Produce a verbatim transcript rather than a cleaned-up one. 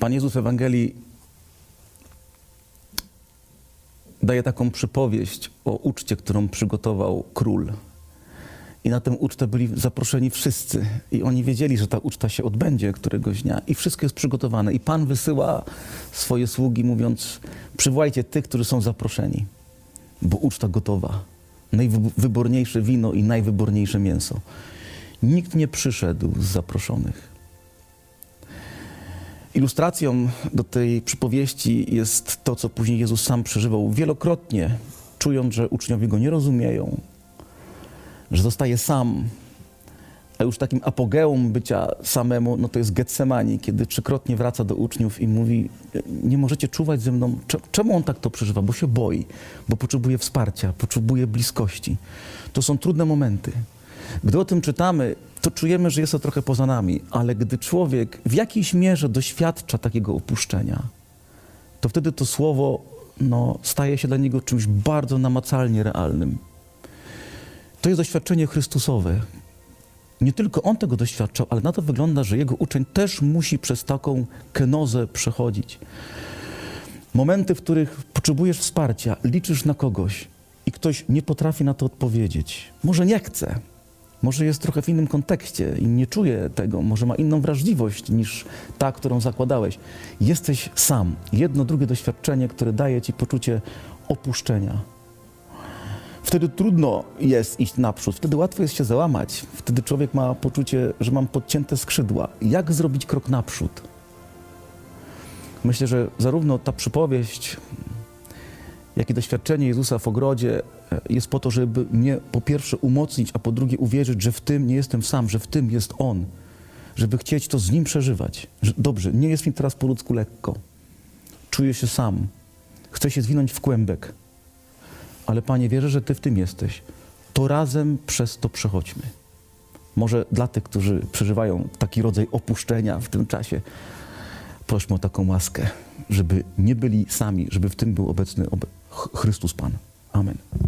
Pan Jezus w Ewangelii daje taką przypowieść o uczcie, którą przygotował król. I na tę ucztę byli zaproszeni wszyscy. I oni wiedzieli, że ta uczta się odbędzie któregoś dnia. I wszystko jest przygotowane. I Pan wysyła swoje sługi, mówiąc: przywołajcie tych, którzy są zaproszeni, bo uczta gotowa. Najwyborniejsze wino i najwyborniejsze mięso. Nikt nie przyszedł z zaproszonych. Ilustracją do tej przypowieści jest to, co później Jezus sam przeżywał wielokrotnie, czując, że uczniowie Go nie rozumieją, że zostaje sam. A już takim apogeum bycia samemu, no to jest Getsemani, kiedy trzykrotnie wraca do uczniów i mówi: nie możecie czuwać ze mną. Czemu on tak to przeżywa? Bo się boi, bo potrzebuje wsparcia, potrzebuje bliskości. To są trudne momenty. Gdy o tym czytamy, to czujemy, że jest to trochę poza nami, ale gdy człowiek w jakiejś mierze doświadcza takiego opuszczenia, to wtedy to słowo no, staje się dla niego czymś bardzo namacalnie realnym. To jest doświadczenie Chrystusowe. Nie tylko on tego doświadczał, ale na to wygląda, że jego uczeń też musi przez taką kenozę przechodzić. Momenty, w których potrzebujesz wsparcia, liczysz na kogoś i ktoś nie potrafi na to odpowiedzieć. Może nie chce, może jest trochę w innym kontekście i nie czuje tego, może ma inną wrażliwość niż ta, którą zakładałeś. Jesteś sam. Jedno, drugie doświadczenie, które daje ci poczucie opuszczenia. Wtedy trudno jest iść naprzód, wtedy łatwo jest się załamać. Wtedy człowiek ma poczucie, że mam podcięte skrzydła. Jak zrobić krok naprzód? Myślę, że zarówno ta przypowieść, jak i doświadczenie Jezusa w ogrodzie jest po to, żeby mnie po pierwsze umocnić, a po drugie uwierzyć, że w tym nie jestem sam, że w tym jest On. Żeby chcieć to z Nim przeżywać. Że dobrze, nie jest mi teraz po ludzku lekko. Czuję się sam. Chcę się zwinąć w kłębek. Ale Panie, wierzę, że Ty w tym jesteś. To razem przez to przechodźmy. Może dla tych, którzy przeżywają taki rodzaj opuszczenia w tym czasie, prośmy o taką łaskę, żeby nie byli sami, żeby w tym był obecny Chrystus Pan. Amen.